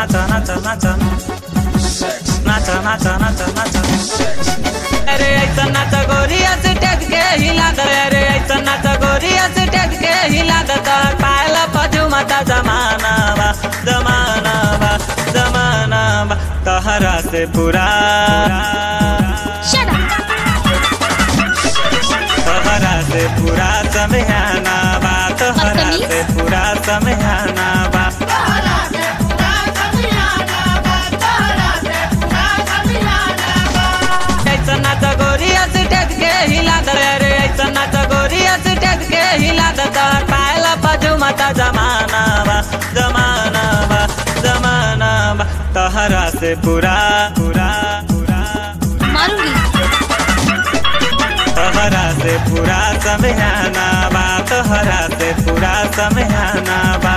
नाचा नाचा नाचा नाचा नाचा नाचा नाचा अरे ऐसा नाचा गोरिया से टेक के हिला दे अरे ऐसा नाचा गोरिया से टेक के हिला दे पायला पजू माता जमाना बा जमाना बा जमाना बा तहरा से पूरा तहरा से पूरा समयाना बा तहरा से पूरा समयाना बा गोरिया से टेक के हिला दे रे ऐसा नाचा गोरिया से टेक के हिला दे पायला पजू माता जमाना बा जमाना बा जमाना बा तहरा से पूरा पूरा पूरा तहरा से पूरा समयाना बा तहरा से पूरा समयाना बा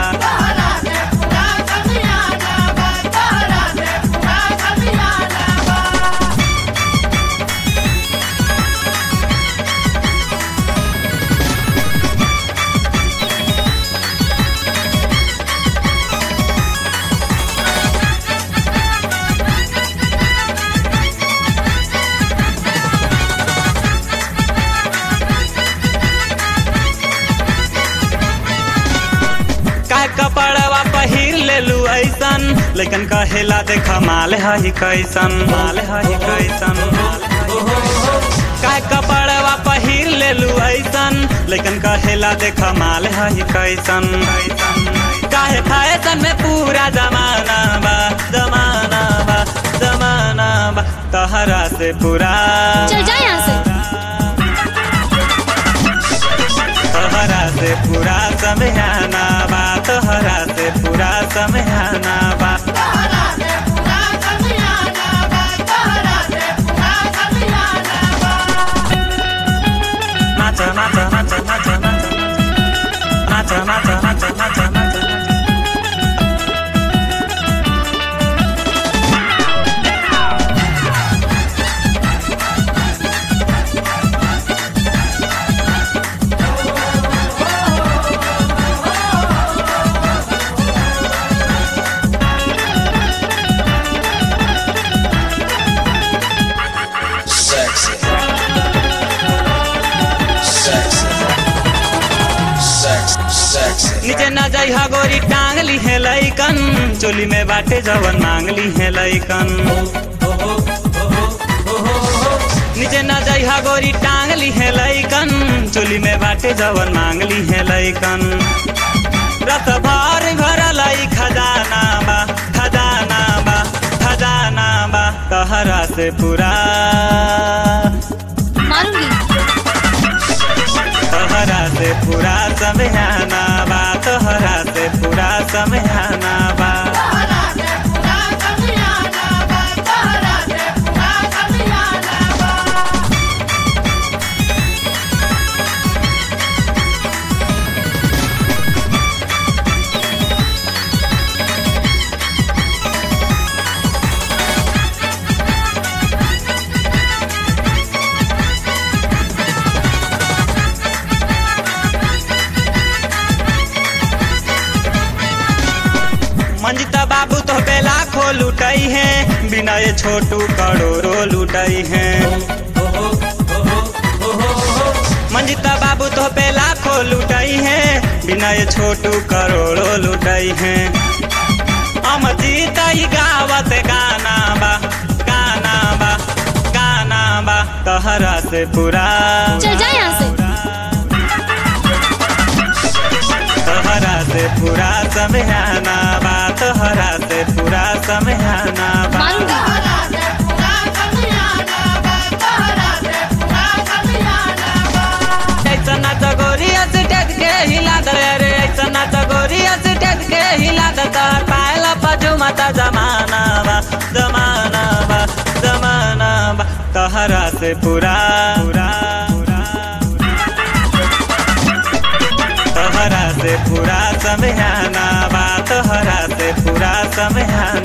कपड़वा पहिर लेलू ऐसन लेकिन कहेला देखा माल है कैसन माल है कैसन काय कपड़वा पहिर लेलू ऐसन लेकिन कहेला देखा माल है कैसन काहे फैशन में पूरा जमाना बा जमाना बा जमाना बा तहरा से पूरा चल जा यहाँ से तहरा से पूरा समयाना बा तहरा से पूरा समयाना बा नाचा नाचा नाचा नाचा नाचा नाचा नाचा नाचा नाचा नीचे न जाइहा गोरी टांग ली है लइकन चोली में बाटे जवन मांग ली है लइकन नीचे न जाइहा गोरी टांग ली है लइकन चोली में बाटे जवन मांग ली है लइकन रत भर भरल खजाना बा खजाना बा खजाना बा तहरा से पूरा तहरा से पूरा समयाना बा तहरा से पूरा समयाना बा मंजिता बाबू तो बेला खो लुटाई है बिना ये छोटू करोड़ों लुटाई है मंजिता बाबू तो बेला खो लुटाई है बिना ये छोटू करोड़ों लुटाई है अमरजीत ही गावत गाना बा गाना बा गाना बा तहरा से पूरा चल जा यहाँ से तहरा से पूरा समयाना बा तहरा से पूरा समयाना बा ऐसा नाचा गोरिया से टेक के हिला दे रे ऐसा नाचा गोरिया से टेक के हिला दे पायला पजू माता जमाना बा जमाना बा जमाना बा तहरा से पूरा पूरा तहरा से पूरा समयाना बा तहरा से पूरा समयाना